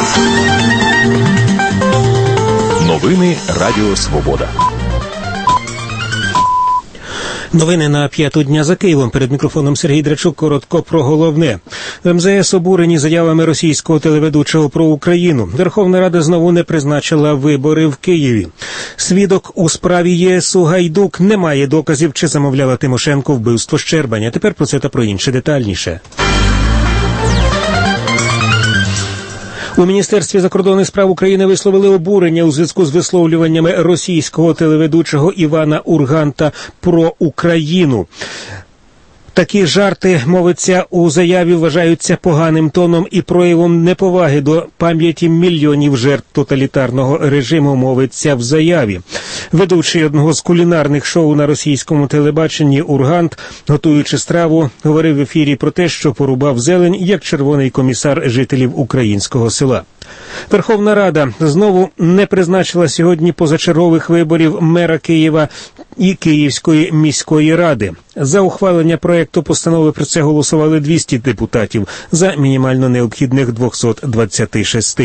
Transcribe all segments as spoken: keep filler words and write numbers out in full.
Новини Радіо Свобода. Новини на п'яту дня за Києвом. Перед мікрофоном Сергій Драчук. Коротко про головне. В ем зе ес обурені заявами російського телеведучого про Україну. Верховна Рада знову не призначила вибори в Києві. Свідок у справі є ес у Гайдук не має доказів, чи замовляла Тимошенко вбивство Щербаня. Тепер про це та про інше детальніше. У Міністерстві закордонних справ України висловили обурення у зв'язку з висловлюваннями російського телеведучого Івана Урганта про Україну. Такі жарти, мовиться у заяві, вважаються поганим тоном і проявом неповаги до пам'яті мільйонів жертв тоталітарного режиму, мовиться в заяві. Ведучий одного з кулінарних шоу на російському телебаченні Ургант, готуючи страву, говорив в ефірі про те, що порубав зелень, як червоний комісар жителів українського села. Верховна Рада знову не призначила сьогодні позачергових виборів мера Києва і Київської міської ради. За ухвалення проекту постанови про це голосували двісті депутатів за мінімально необхідних двісті двадцять шість.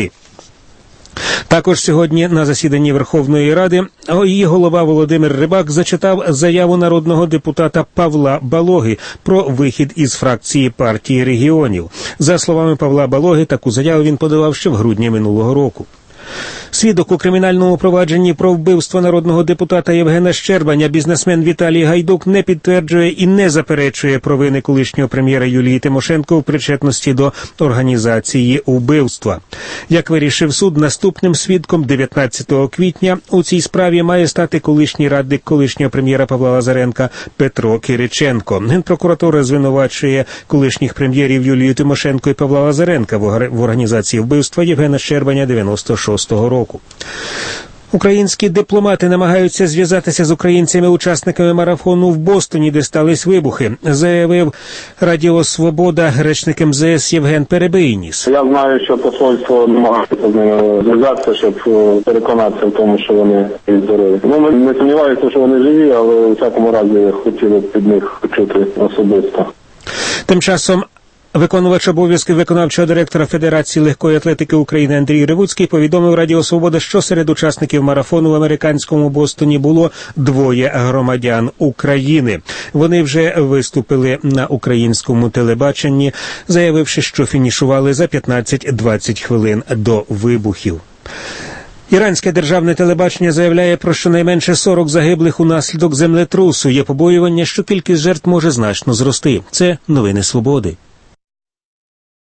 Також сьогодні на засіданні Верховної Ради її голова Володимир Рибак зачитав заяву народного депутата Павла Балоги про вихід із фракції партії регіонів. За словами Павла Балоги, таку заяву він подавав ще в грудні минулого року. Свідок у кримінальному провадженні про вбивство народного депутата Євгена Щербаня, бізнесмен Віталій Гайдук, не підтверджує і не заперечує провини колишнього прем'єра Юлії Тимошенко в причетності до організації вбивства. Як вирішив суд, наступним свідком дев'ятнадцятого квітня у цій справі має стати колишній радник колишнього прем'єра Павла Лазаренка Петро Кириченко. Генпрокуратура звинувачує колишніх прем'єрів Юлію Тимошенко і Павла Лазаренка в організації вбивства Євгена Щербаня дев'яносто шостого року. Українські дипломати намагаються зв'язатися з українцями-учасниками марафону в Бостоні, де стались вибухи, заявив Радіо Свобода речник ем зе ес Євген Перебийніс. Я знаю, що посольство намагається з ними зв'язатися, щоб переконатися в тому, що вони здорові. Ну, ми не сумніваємося, що вони живі, але у всякому разі хотіли б від них почути особисто. Тим часом виконувач обов'язків виконавчого директора Федерації легкої атлетики України Андрій Ревуцький повідомив Радіо Свобода, що серед учасників марафону в американському Бостоні було двоє громадян України. Вони вже виступили на українському телебаченні, заявивши, що фінішували за п'ятнадцять-двадцять хвилин до вибухів. Іранське державне телебачення заявляє про щонайменше сорок загиблих унаслідок землетрусу. Є побоювання, що кількість жертв може значно зрости. Це новини Свободи.